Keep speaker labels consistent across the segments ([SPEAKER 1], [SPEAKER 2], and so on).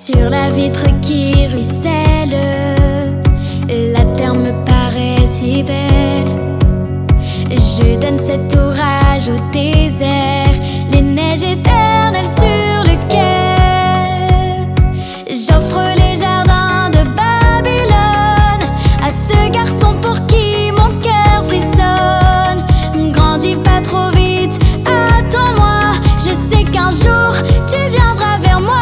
[SPEAKER 1] Sur la vitre qui ruisselle, la terre me paraît si belle. Je donne cet orage au désert, les neiges éternelles sur le quai. J'offre les jardins de Babylone à ce garçon pour qui mon cœur frissonne. Grandis pas trop vite, attends-moi, je sais qu'un jour tu viendras vers moi.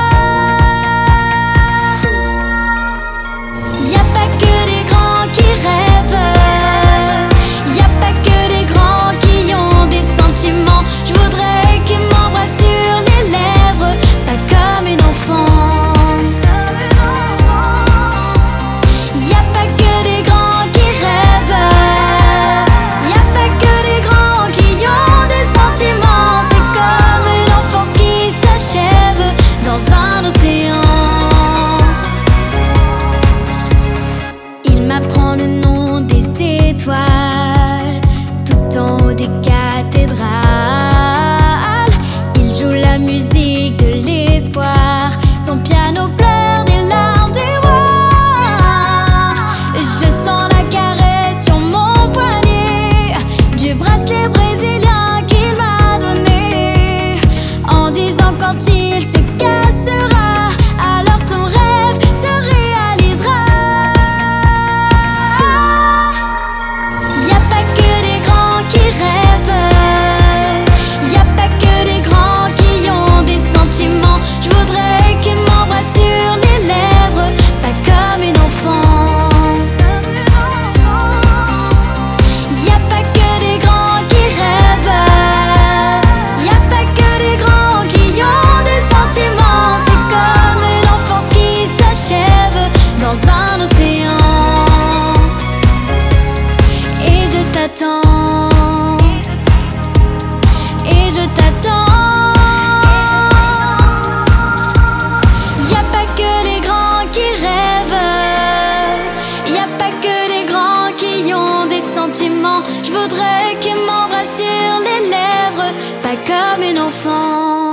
[SPEAKER 1] Apprend le nom des étoiles tout en haut des cathédrales. Il joue la musique de l'espoir, son piano pleure des larmes d'ivoire. Je sens la caresse sur mon poignet du bracelet brésilien qu'il m'a donné, en disant quand il se cassera, alors ton rêve se réalisera. Je voudrais qu'il m'embrasse sur les lèvres, pas comme une enfant. Y'a pas que des grands qui rêvent, y'a pas que des grands qui ont des sentiments. C'est comme une enfance qui s'achève dans un océan. Et je t'attends, et je t'attends. Je voudrais qu'il m'embrasse sur les lèvres, pas comme une enfant.